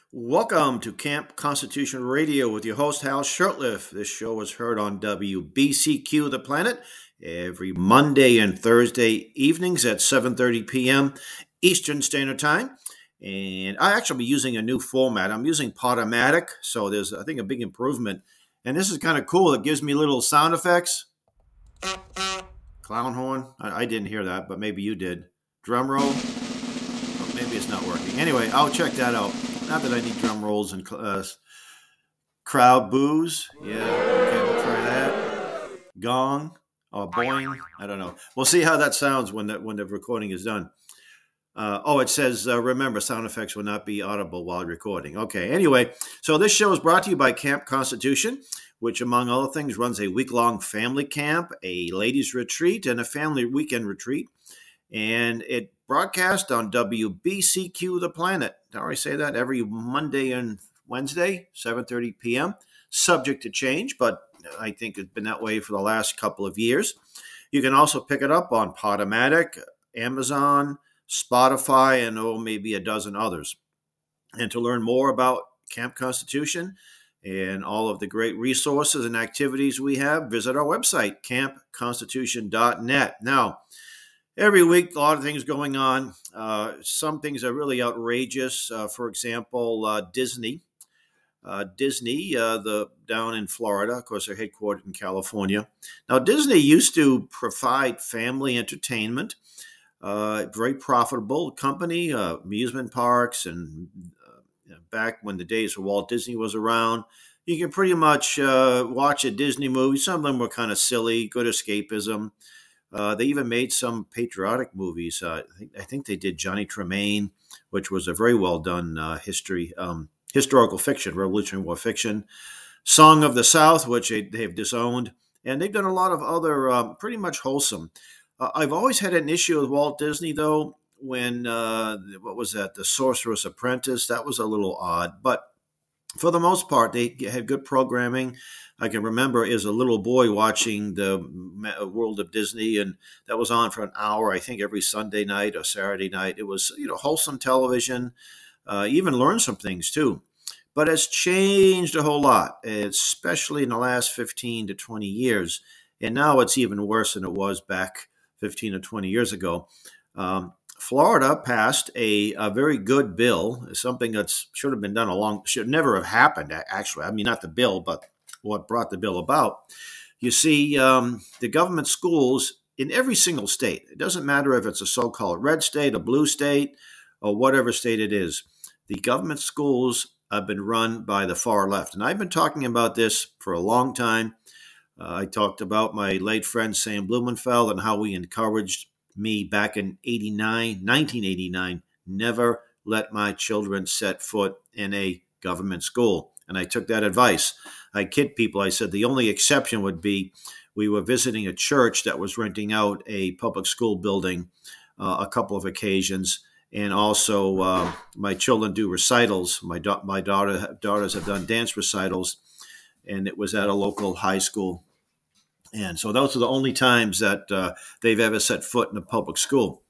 Welcome to Camp Constitution Radio with your host, Hal Shurtleff. This show is heard on WBCQ The Planet every Monday and Thursday evenings at 7:30 p.m. Eastern Standard Time. And I actually be using a new format. I'm using Podomatic, so there's, I think, a big improvement. And this is kind of cool. It gives me little sound effects. Clown horn. I didn't hear that, but maybe you did. Drum roll. Oh, maybe it's not working. Anyway, I'll check that out. Not that I need drum rolls and crowd boos. Yeah, okay, we'll try that. Gong or boing. I don't know. We'll see how that sounds when the recording is done. It says, remember, sound effects will not be audible while recording. Okay, anyway, so this show is brought to you by Camp Constitution, which, among other things, runs a week-long family camp, a ladies' retreat, and a family weekend retreat. And it broadcast on WBCQ The Planet. Did I say that? Every Monday and Wednesday, 7:30 p.m. Subject to change, but I think it's been that way for the last couple of years. You can also pick it up on Podomatic, Amazon, Spotify, and maybe a dozen others. And to learn more about Camp Constitution and all of the great resources and activities we have, visit our website, campconstitution.net. Now, every week, a lot of things going on. Some things are really outrageous. For example, Disney. Down in Florida, of course, they're headquartered in California. Now, Disney used to provide family entertainment. Very profitable company, amusement parks, and back when the days of Walt Disney was around, you can pretty much watch a Disney movie. Some of them were kind of silly, good escapism. They even made some patriotic movies. I think they did Johnny Tremaine, which was a very well done historical fiction, Revolutionary War fiction. Song of the South, which they've disowned. And they've done a lot of other pretty much wholesome. I've always had an issue with Walt Disney, though, when, what was that, The Sorcerer's Apprentice? That was a little odd. But for the most part, they had good programming. I can remember as a little boy watching the World of Disney, and that was on for an hour, I think, every Sunday night or Saturday night. It was, wholesome television. Even learned some things, too. But it's changed a whole lot, especially in the last 15 to 20 years. And now it's even worse than it was back 15 or 20 years ago. Florida passed a very good bill, something that should have been done should never have happened, actually. I mean, not the bill, but what brought the bill about. You see, the government schools in every single state, it doesn't matter if it's a so-called red state, a blue state, or whatever state it is, the government schools have been run by the far left. And I've been talking about this for a long time. I talked about my late friend Sam Blumenfeld and how we encouraged me back in 1989, never let my children set foot in a government school. And I took that advice. I kid people. I said the only exception would be we were visiting a church that was renting out a public school building a couple of occasions. And also my children do recitals. My daughters have done dance recitals, and it was at a local high school. And so those are the only times that they've ever set foot in a public school.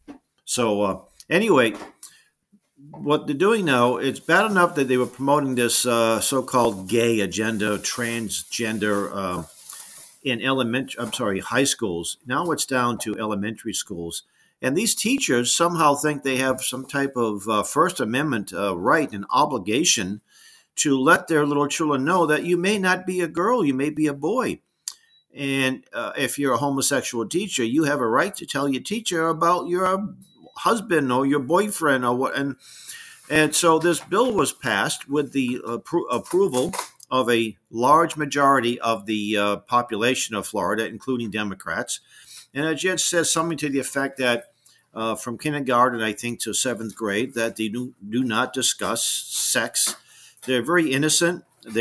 So anyway, what they're doing now, it's bad enough that they were promoting this so-called gay agenda, transgender in high schools. Now it's down to elementary schools. And these teachers somehow think they have some type of First Amendment right and obligation to let their little children know that you may not be a girl, you may be a boy. And if you're a homosexual teacher, you have a right to tell your teacher about your husband or your boyfriend or what. And so this bill was passed with the approval of a large majority of the population of Florida, including Democrats. And it just says something to the effect that from kindergarten, I think, to seventh grade, that they do not discuss sex. They're very innocent.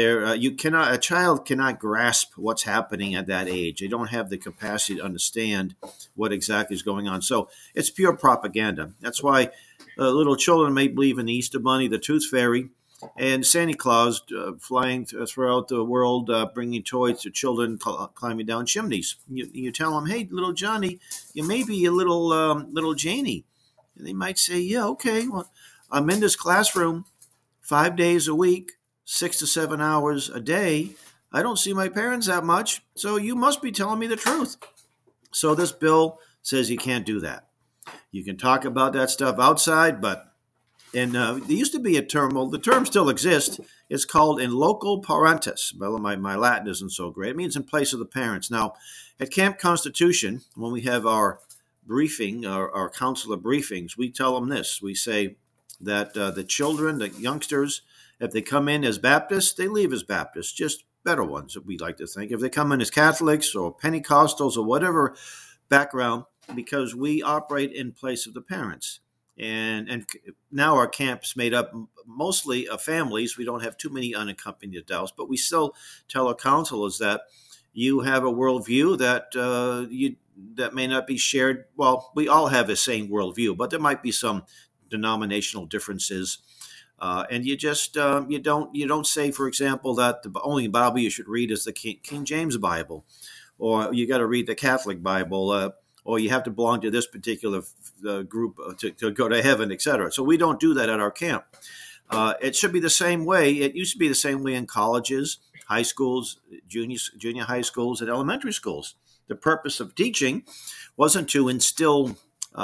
A child cannot grasp what's happening at that age. They don't have the capacity to understand what exactly is going on. So it's pure propaganda. That's why little children may believe in the Easter Bunny, the Tooth Fairy, and Santa Claus flying throughout the world, bringing toys to children climbing down chimneys. You tell them, "Hey, little Johnny, you may be a little Janie," and they might say, "Yeah, okay. Well, I'm in this classroom 5 days a week, 6 to 7 hours a day. I don't see my parents that much, so you must be telling me the truth. So this bill says you can't do that. You can talk about that stuff outside, but there used to be a term. Well, the term still exists. It's called in loco parentis. Well, my Latin isn't so great. It means in place of the parents. Now, at Camp Constitution, when we have our briefing, our counselor briefings, we tell them this. We say that the children, the youngsters, if they come in as Baptists, they leave as Baptists, just better ones, we like to think. If they come in as Catholics or Pentecostals or whatever background, because we operate in place of the parents. And now our camp's made up mostly of families. We don't have too many unaccompanied adults, but we still tell our counselors that you have a worldview that may not be shared. Well, we all have the same worldview, but there might be some denominational differences. And you don't say, for example, that the only Bible you should read is the King James Bible, or you got to read the Catholic Bible, or you have to belong to this particular group to go to heaven, etc. So we don't do that at our camp. It should be the same way. It used to be the same way in colleges, high schools, junior high schools, and elementary schools. The purpose of teaching wasn't to instill,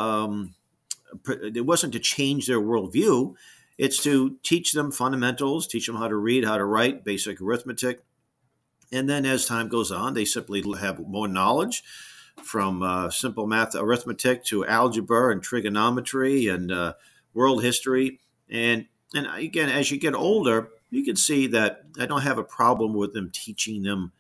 it wasn't to change their worldview. It's to teach them fundamentals, teach them how to read, how to write, basic arithmetic. And then as time goes on, they simply have more knowledge, from simple math, arithmetic, to algebra and trigonometry and world history. And again, as you get older, you can see that I don't have a problem with them teaching them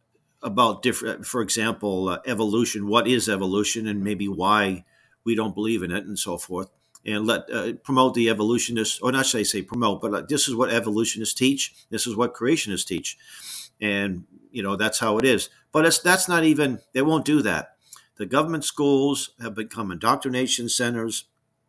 about different, for example, evolution. What is evolution, and maybe why we don't believe in it, and so forth. And let promote the evolutionists, or not say promote, but this is what evolutionists teach. This is what creationists teach, and that's how it is. But that's not even. They won't do that. The government schools have become indoctrination centers,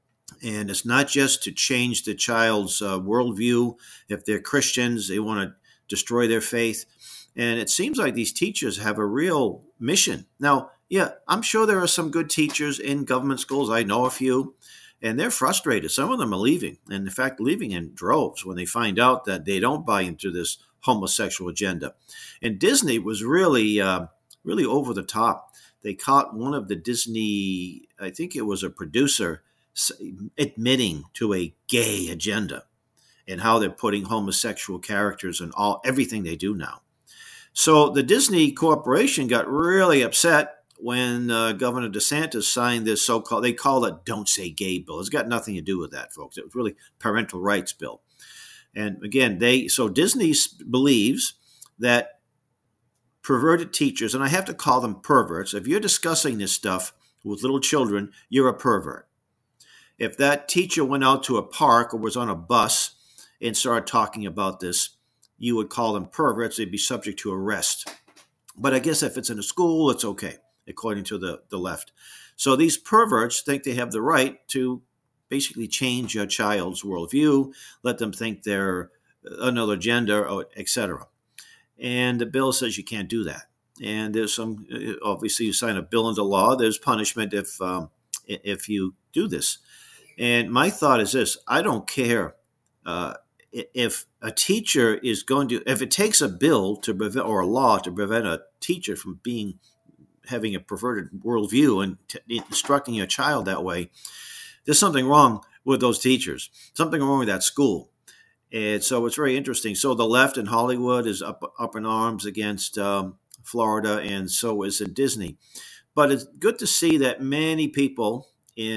and it's not just to change the child's worldview. If they're Christians, they want to destroy their faith. And it seems like these teachers have a real mission. Now, yeah, I'm sure there are some good teachers in government schools. I know a few, and they're frustrated. Some of them are leaving, and in fact, leaving in droves when they find out that they don't buy into this homosexual agenda. And Disney was really, really over the top. They caught one of the Disney, I think it was a producer, admitting to a gay agenda and how they're putting homosexual characters in everything they do now. So the Disney Corporation got really upset when Governor DeSantis signed this so-called, they call it Don't Say Gay bill. It's got nothing to do with that, folks. It was really parental rights bill. And again, so Disney believes that perverted teachers, and I have to call them perverts, if you're discussing this stuff with little children, you're a pervert. If that teacher went out to a park or was on a bus and started talking about this, you would call them perverts. They'd be subject to arrest. But I guess if it's in a school, it's okay, according to the left. So these perverts think they have the right to basically change your child's worldview, let them think they're another gender, etc. And the bill says you can't do that. And there's some, obviously, you sign a bill into law. There's punishment if you do this. And my thought is this: I don't care if a teacher is going to, if it takes a bill to prevent, or a law to prevent a teacher from having a perverted worldview and instructing a child that way. There's something wrong with those teachers, something wrong with that school. And so it's very interesting. So the left in Hollywood is up in arms against Florida, and so is in Disney. But it's good to see that many people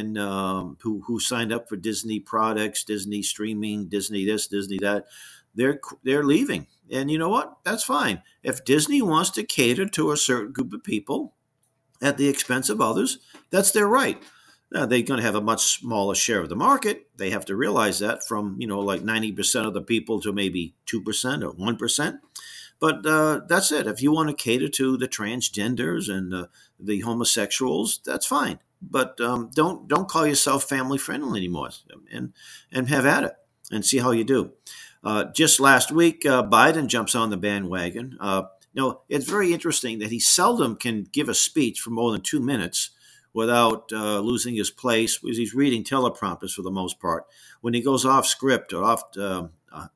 who signed up for Disney products, Disney streaming, Disney this, Disney that, they're leaving. And you know what? That's fine. If Disney wants to cater to a certain group of people at the expense of others, that's their right. Now, they're going to have a much smaller share of the market. They have to realize that, from like 90% of the people to maybe 2% or 1%. But that's it. If you want to cater to the transgenders and the homosexuals, that's fine. But don't call yourself family friendly anymore, and have at it and see how you do. Just last week, Biden jumps on the bandwagon. It's very interesting that he seldom can give a speech for more than 2 minutes without losing his place, because he's reading teleprompters for the most part. When he goes off script or off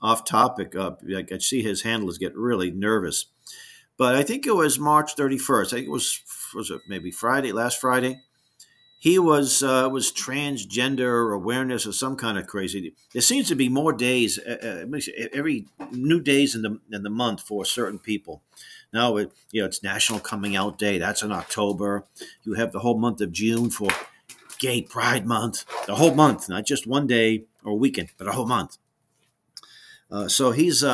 off topic. I could see his handlers get really nervous. But I think it was March 31st. I think was it maybe Friday, last Friday. He was transgender awareness or some kind of crazy. There seems to be more days, every new days in the month for certain people. Now it's National Coming Out Day. That's in October. You have the whole month of June for Gay Pride Month. The whole month, not just one day or weekend, but a whole month. So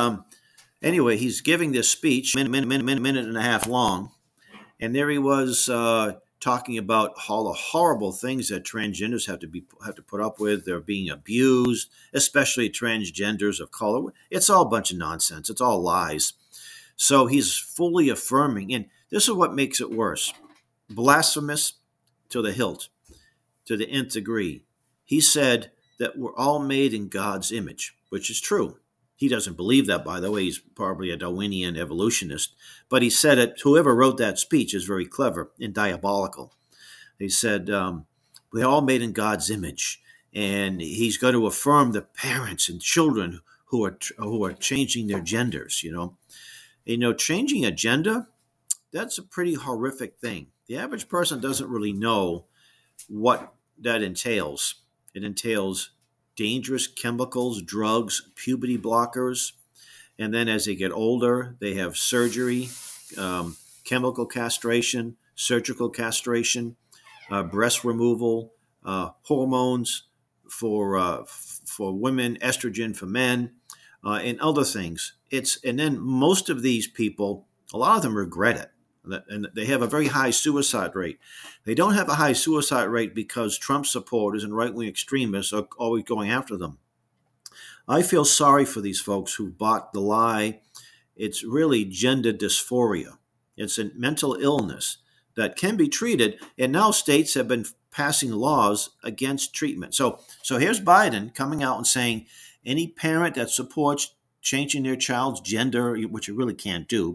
he's giving this speech, minute and a half long, and there he was talking about all the horrible things that transgenders have to put up with. They're being abused, especially transgenders of color. It's all a bunch of nonsense. It's all lies. So he's fully affirming, and this is what makes it worse: blasphemous to the hilt, to the nth degree. He said that we're all made in God's image, which is true. He doesn't believe that, by the way. He's probably a Darwinian evolutionist. But he said it. Whoever wrote that speech is very clever and diabolical. He said, we're all made in God's image. And he's going to affirm the parents and children who are changing their genders, changing a gender, that's a pretty horrific thing. The average person doesn't really know what that entails. It entails dangerous chemicals, drugs, puberty blockers. And then as they get older, they have surgery, chemical castration, surgical castration, breast removal, hormones for women, estrogen for men, and other things. And then most of these people, a lot of them regret it. And they have a very high suicide rate. They don't have a high suicide rate because Trump supporters and right-wing extremists are always going after them. I feel sorry for these folks who bought the lie. It's really gender dysphoria. It's a mental illness that can be treated, and now states have been passing laws against treatment. So here's Biden coming out and saying any parent that supports changing their child's gender, which you really can't do,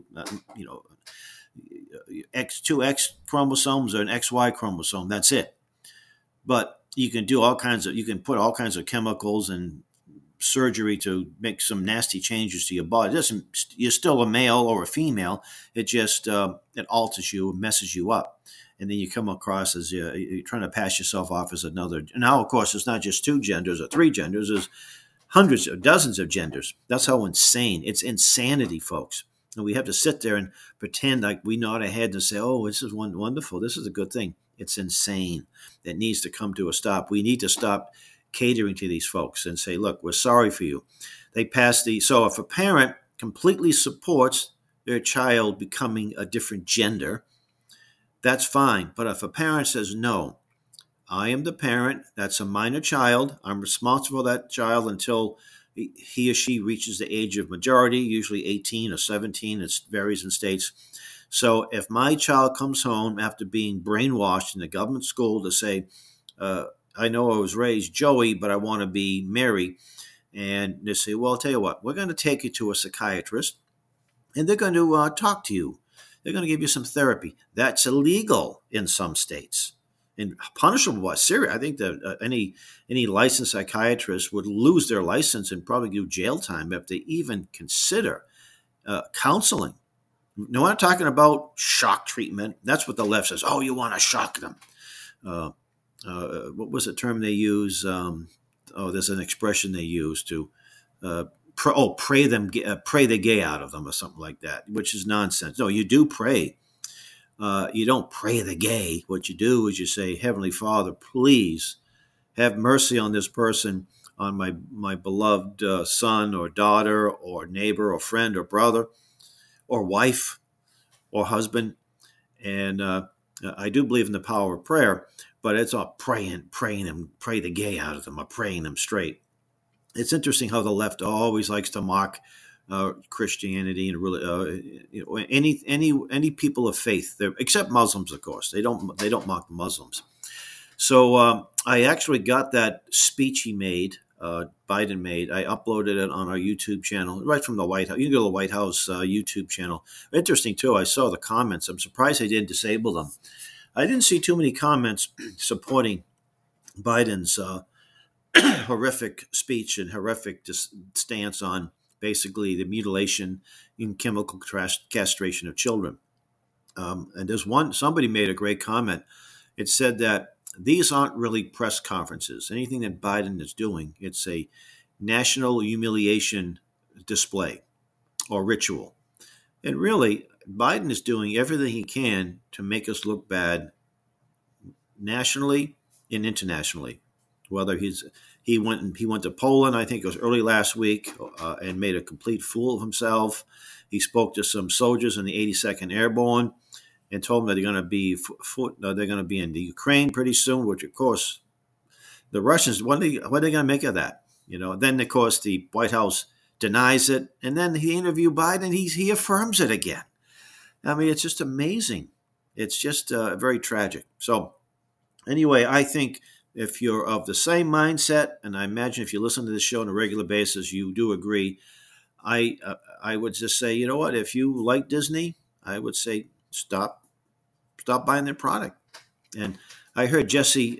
two X chromosomes or an XY chromosome. That's it. But you can do you can put all kinds of chemicals and surgery to make some nasty changes to your body. You're still a male or a female. It just, it alters you, messes you up. And then you come across as you're trying to pass yourself off as another. Now, of course, it's not just two genders or three genders. There's hundreds or dozens of genders. That's how insane. It's insanity, folks. And we have to sit there and pretend like we nod our head and say, oh, this is wonderful. This is a good thing. It's insane. It needs to come to a stop. We need to stop catering to these folks and say, look, we're sorry for you. So if a parent completely supports their child becoming a different gender, that's fine. But if a parent says, no, I am the parent, that's a minor child, I'm responsible for that child until he or she reaches the age of majority, usually 18 or 17. It varies in states. So if my child comes home after being brainwashed in the government school to say, I know I was raised Joey, but I want to be Mary, and they say, well, I'll tell you what, we're going to take you to a psychiatrist, and they're going to talk to you. They're going to give you some therapy. That's illegal in some states. And punishable by serious. I think that any licensed psychiatrist would lose their license and probably do jail time if they even consider counseling. No, we're not talking about shock treatment. That's what the left says. Oh, you want to shock them. What was the term they use? There's an expression they use to pray the gay out of them or something like that, which is nonsense. No, you do pray. You don't pray the gay. What you do is you say, Heavenly Father, please have mercy on this person, on my beloved son or daughter or neighbor or friend or brother or wife or husband. And I do believe in the power of prayer, but it's all praying them, pray the gay out of them or praying them straight. It's interesting how the left always likes to mock Christianity and really any people of faith, except Muslims, of course. They don't mock the Muslims. So I actually got that speech Biden made. I uploaded it on our YouTube channel right from the White House. You can go to the White House YouTube channel. Interesting too. I saw the comments. I'm surprised they didn't disable them. I didn't see too many comments supporting Biden's horrific speech and horrific stance on basically the mutilation and chemical castration of children. And somebody made a great comment. It said that these aren't really press conferences. Anything that Biden is doing, it's a national humiliation display or ritual. And really, Biden is doing everything he can to make us look bad nationally and internationally. Whether he went to Poland, I think it was early last week, and made a complete fool of himself. He spoke to some soldiers in the 82nd Airborne and told them that they're going to be in the Ukraine pretty soon. Which, of course, the Russians, what are they going to make of that? Then of course the White House denies it, and then he interviewed Biden. He affirms it again. I mean, it's just amazing. It's just very tragic. So anyway, I think if you're of the same mindset, and I imagine if you listen to this show on a regular basis, you do agree. I would just say, you know what? If you like Disney, I would say stop buying their product. And I heard Jesse.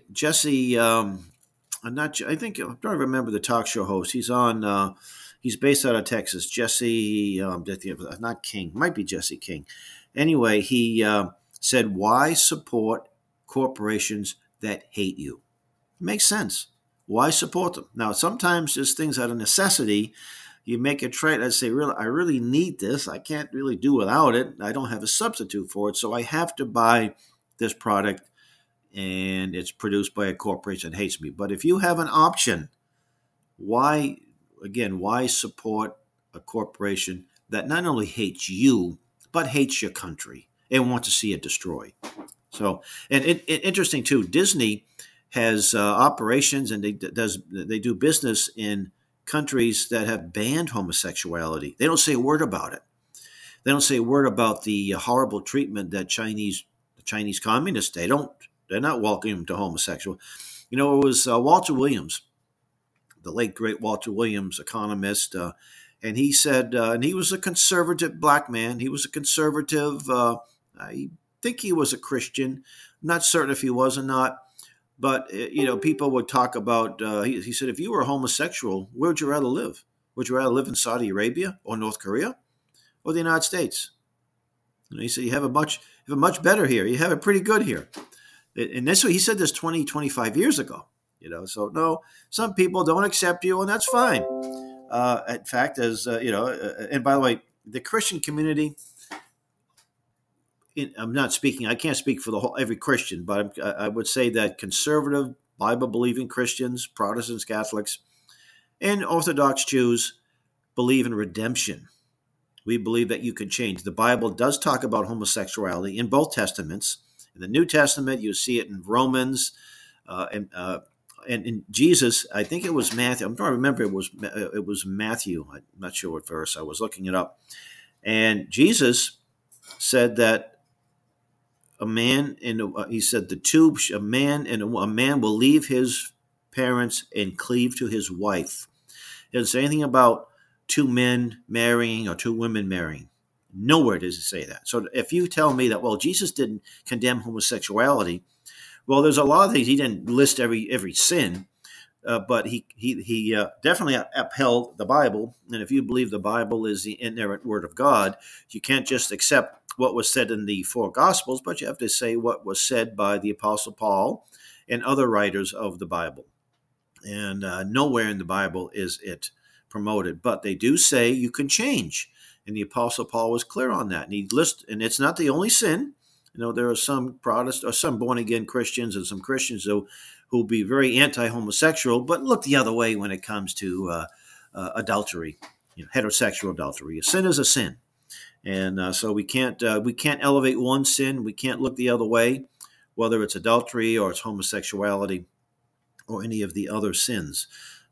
I'm not. I think I don't remember the talk show host. He's on. He's based out of Texas. Jesse, not King. Might be Jesse King. Anyway, he said, "Why support corporations that hate you?" It makes sense. Why support them? Now, sometimes there's things out of necessity. You make a trade. I say, I really need this. I can't really do without it. I don't have a substitute for it, so I have to buy this product, and it's produced by a corporation that hates me. But if you have an option, why support a corporation that not only hates you, but hates your country and wants to see it destroyed? So, and interesting too, Disney has operations, and they do business in countries that have banned homosexuality. They don't say a word about it. They don't say a word about the horrible treatment that the Chinese communists. They're not welcoming to homosexual. It was Walter Williams, the late great Walter Williams, economist, and he said, and he was a conservative black man. He was a conservative. I think he was a Christian. I'm not certain if he was or not. But, people would talk about, he said, if you were a homosexual, where would you rather live? Would you rather live in Saudi Arabia or North Korea or the United States? He said, you have it much better here. You have it pretty good here. And that's what he said this 20, 25 years ago. So no, some people don't accept you, and that's fine. In fact, and by the way, the Christian community, I can't speak for every Christian, but I would say that conservative, Bible-believing Christians, Protestants, Catholics, and Orthodox Jews believe in redemption. We believe that you can change. The Bible does talk about homosexuality in both Testaments. In the New Testament, you see it in Romans, and in Jesus, I think it was Matthew. I'm trying to remember. It was Matthew. I'm not sure what verse. I was looking it up, and Jesus said that a man he said a man will leave his parents and cleave to his wife. It doesn't say anything about two men marrying or two women marrying. Nowhere does it say that. So if you tell me that, well, Jesus didn't condemn homosexuality, well, there's a lot of things. He didn't list every sin, but he definitely upheld the Bible. And if you believe the Bible is the inerrant word of God, you can't just accept what was said in the four Gospels, but you have to say what was said by the Apostle Paul and other writers of the Bible. And nowhere in the Bible is it promoted, but they do say you can change. And the Apostle Paul was clear on that. And it's not the only sin. There are some Protestants or some born-again Christians and some Christians who'll be very anti-homosexual, but look the other way when it comes to adultery, heterosexual adultery. A sin is a sin. And so we can't elevate one sin. We can't look the other way, whether it's adultery or it's homosexuality or any of the other sins.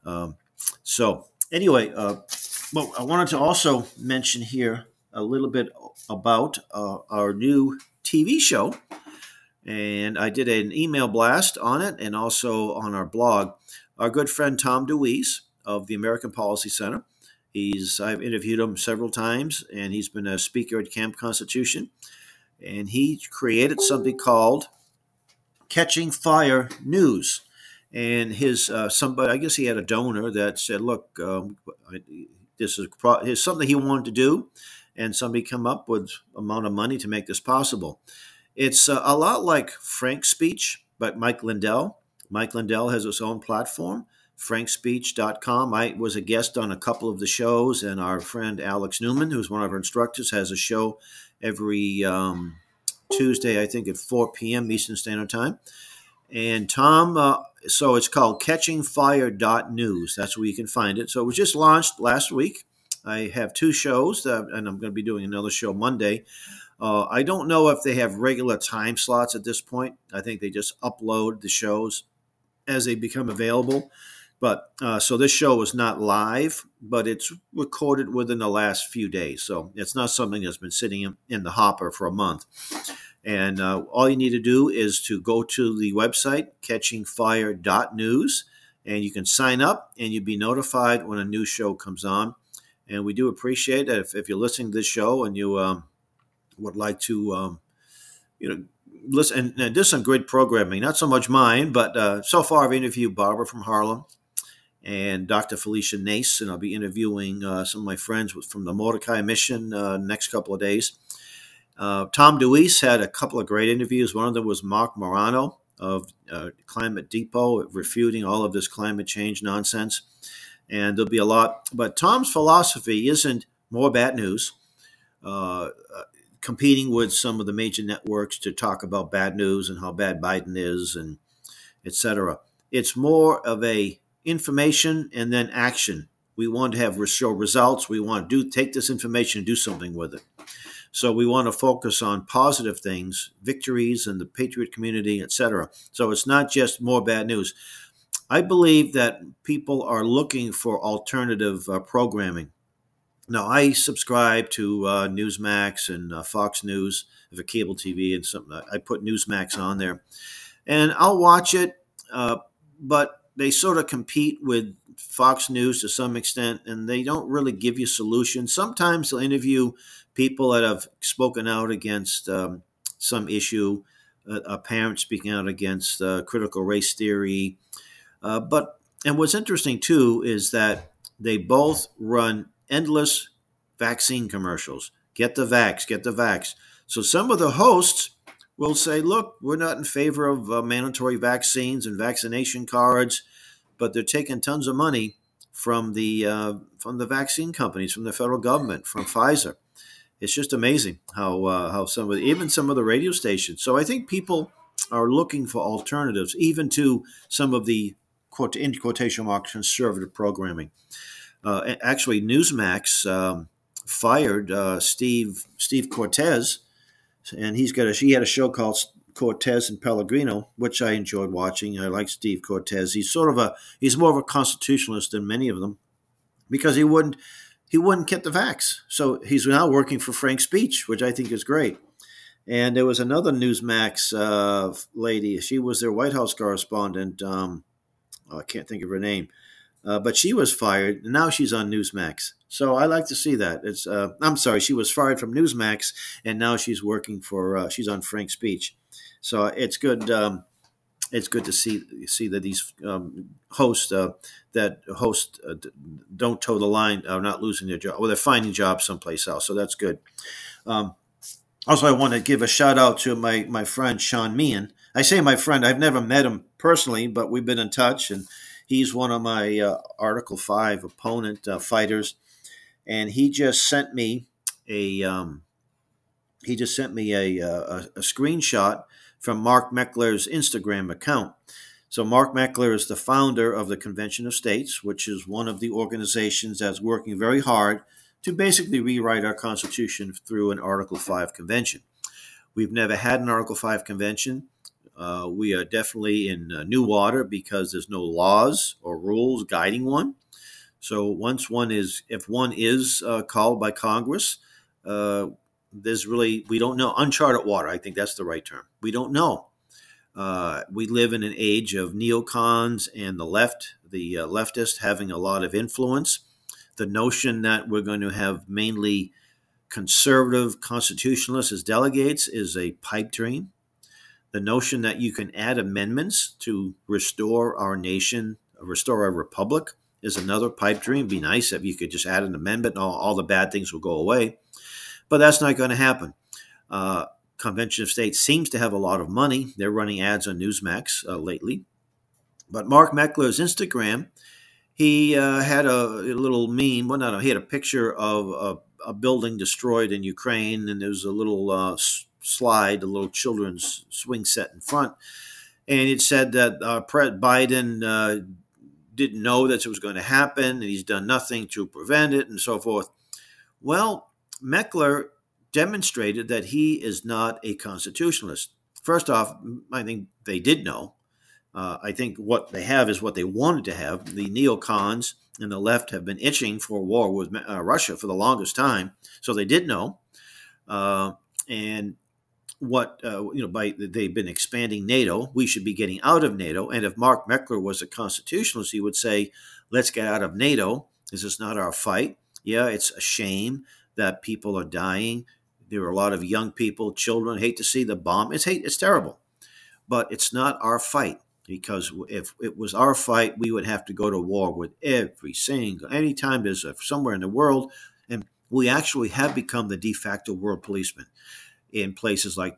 So anyway, well, I wanted to also mention here a little bit about our new TV show. And I did an email blast on it and also on our blog. Our good friend Tom DeWeese of the American Policy Center. I've interviewed him several times, and he's been a speaker at Camp Constitution. And he created something called Catching Fire News. And his somebody, I guess he had a donor that said, "Look, Here's something he wanted to do, and somebody come up with amount of money to make this possible. It's a lot like Frank's Speech, but Mike Lindell. Mike Lindell has his own platform, frankspeech.com. I was a guest on a couple of the shows, and our friend Alex Newman, who's one of our instructors, has a show every Tuesday, I think, at 4 p.m. Eastern Standard Time. And Tom, so it's called catchingfire.news. That's where you can find it. So it was just launched last week. I have two shows, and I'm going to be doing another show Monday. I don't know if they have regular time slots at this point. I think they just upload the shows as they become available. But so this show is not live, but it's recorded within the last few days. So it's not something that's been sitting in the hopper for a month. And all you need to do is to go to the website, catchingfire.news, and you can sign up and you'll be notified when a new show comes on. And we do appreciate that if you're listening to this show and you would like to, listen. And there's some great programming, not so much mine, but so far I've interviewed Barbara from Harlem and Dr. Felicia Nace, and I'll be interviewing some of my friends from the Mordecai Mission next couple of days. Tom DeWeese had a couple of great interviews. One of them was Mark Morano of Climate Depot, refuting all of this climate change nonsense. And there'll be a lot. But Tom's philosophy isn't more bad news, competing with some of the major networks to talk about bad news and how bad Biden is, and et cetera. It's more of a information and then action. We want to show results. We want to take this information and do something with it. So we want to focus on positive things, victories in the patriot community, et cetera. So it's not just more bad news. I believe that people are looking for alternative programming. Now, I subscribe to Newsmax and Fox News for cable TV and something. I put Newsmax on there, and I'll watch it, but they sort of compete with Fox News to some extent, and they don't really give you solutions. Sometimes they'll interview people that have spoken out against some issue, a parent speaking out against critical race theory. And what's interesting, too, is that they both run endless vaccine commercials. Get the vax, get the vax. So some of the hosts will say, look, we're not in favor of mandatory vaccines and vaccination cards, but they're taking tons of money from the vaccine companies, from the federal government, from Pfizer. It's just amazing how some of the radio stations. So I think people are looking for alternatives, even to some of the in quotation marks conservative programming. Actually, Newsmax fired Steve Cortez, and he had a show called Cortez and Pellegrino, which I enjoyed watching. I like Steve Cortez. He's more of a constitutionalist than many of them, because he wouldn't get the vax. So he's now working for Frank's Speech, which I think is great. And there was another Newsmax lady. She was their White House correspondent. I can't think of her name, but she was fired, and now she's on Newsmax. So I like to see that. She was fired from Newsmax, and now she's working she's on Frank's Speech. So it's good. It's good to see that these hosts don't toe the line, are not losing their job, or they're finding jobs someplace else. So that's good. Also, I want to give a shout out to my friend Sean Meehan. I say my friend. I've never met him personally, but we've been in touch, and he's one of my Article 5 opponent fighters. And he just sent me a screenshot from Mark Meckler's Instagram account. So Mark Meckler is the founder of the Convention of States, which is one of the organizations that's working very hard to basically rewrite our Constitution through an Article 5 convention. We've never had an Article 5 convention. We are definitely in new water because there's no laws or rules guiding one. So if one is called by Congress, we don't know. Uncharted water, I think that's the right term. We don't know. We live in an age of neocons and the leftists having a lot of influence. The notion that we're going to have mainly conservative constitutionalists as delegates is a pipe dream. The notion that you can add amendments to restore our nation, restore our republic, is another pipe dream. It'd be nice if you could just add an amendment and all the bad things will go away. But that's not going to happen. Convention of States seems to have a lot of money. They're running ads on Newsmax lately. But Mark Meckler's Instagram, he had a little meme. Well, no, he had a picture of a building destroyed in Ukraine, and there's a little slide, a little children's swing set in front. And it said that Biden didn't know that it was going to happen, and he's done nothing to prevent it, and so forth. Well, Meckler demonstrated that he is not a constitutionalist. First off, I think they did know. I think what they have is what they wanted to have. The neocons and the left have been itching for a war with Russia for the longest time, so they did know. And what they've been expanding NATO. We should be getting out of NATO. And if Mark Meckler was a constitutionalist, he would say, "Let's get out of NATO. This is not our fight." Yeah, it's a shame that people are dying. There are a lot of young people, children. Hate to see the bomb. It's terrible, but it's not our fight. Because if it was our fight, we would have to go to war with anytime there's somewhere in the world, and we actually have become the de facto world policeman in places like,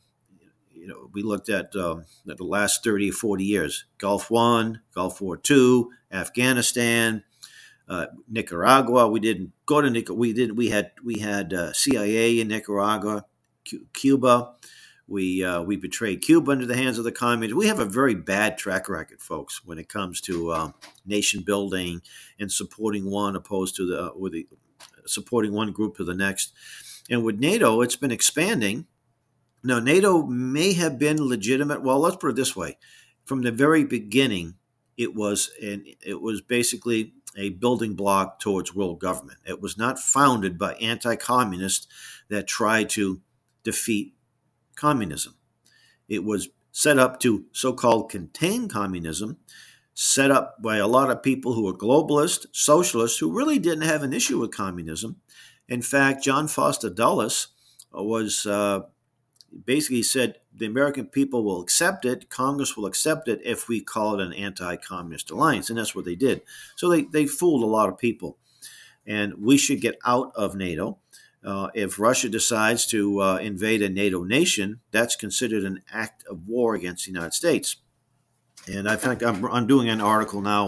we looked at the last 30 or 40 years, Gulf War, Gulf War II, Afghanistan, Nicaragua. We didn't go to Nicaragua. We had CIA in Nicaragua, Cuba. We betrayed Cuba into the hands of the communists. We have a very bad track record, folks, when it comes to nation building and supporting one opposed to supporting one group to the next. And with NATO, it's been expanding. Now, NATO may have been legitimate. Well, let's put it this way: from the very beginning, it was basically a building block towards world government. It was not founded by anti-communists that tried to defeat communism. It was set up to so-called contain communism, set up by a lot of people who were globalists, socialists, who really didn't have an issue with communism. In fact, John Foster Dulles was basically said the American people will accept it, Congress will accept it if we call it an anti-communist alliance, and that's what they did. So they fooled a lot of people, and we should get out of NATO. If Russia decides to invade a NATO nation, that's considered an act of war against the United States. And I think I'm doing an article now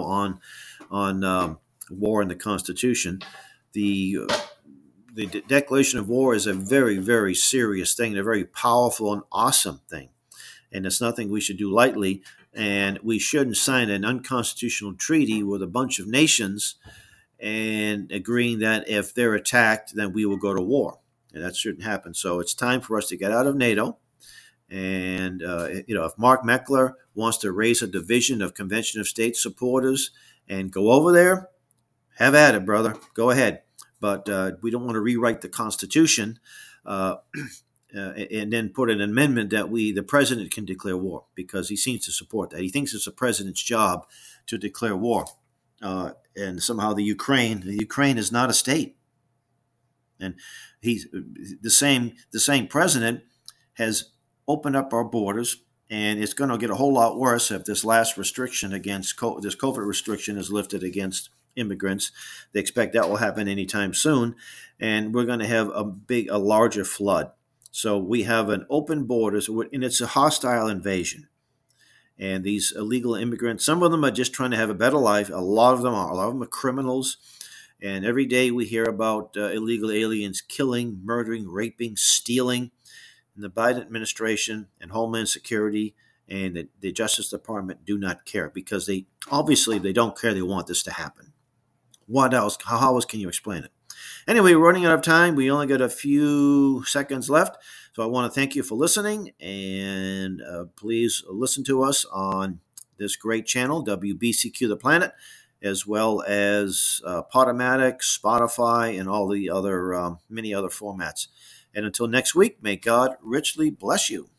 on war and the Constitution. The declaration of war is a very, very serious thing, a very powerful and awesome thing. And it's nothing we should do lightly. And we shouldn't sign an unconstitutional treaty with a bunch of nations and agreeing that if they're attacked, then we will go to war. And that shouldn't happen. So it's time for us to get out of NATO. And, if Mark Meckler wants to raise a division of Convention of States supporters and go over there, have at it, brother. Go ahead. But we don't want to rewrite the Constitution and then put an amendment that the president can declare war, because he seems to support that. He thinks it's the president's job to declare war. And somehow the Ukraine is not a state. And he's the same president has opened up our borders, and it's going to get a whole lot worse if this last restriction against this COVID restriction is lifted against immigrants. They expect that will happen anytime soon, and we're going to have a larger flood. So we have an open borders, and it's a hostile invasion. And these illegal immigrants, some of them are just trying to have a better life. A lot of them are criminals. And every day we hear about illegal aliens killing, murdering, raping, stealing. And the Biden administration and Homeland Security and the Justice Department do not care, because they don't care. They want this to happen. What else? How else can you explain it? Anyway, we're running out of time. We only got a few seconds left. So I want to thank you for listening, and please listen to us on this great channel, WBCQ The Planet, as well as Podomatic, Spotify, and all the other many other formats. And until next week, may God richly bless you.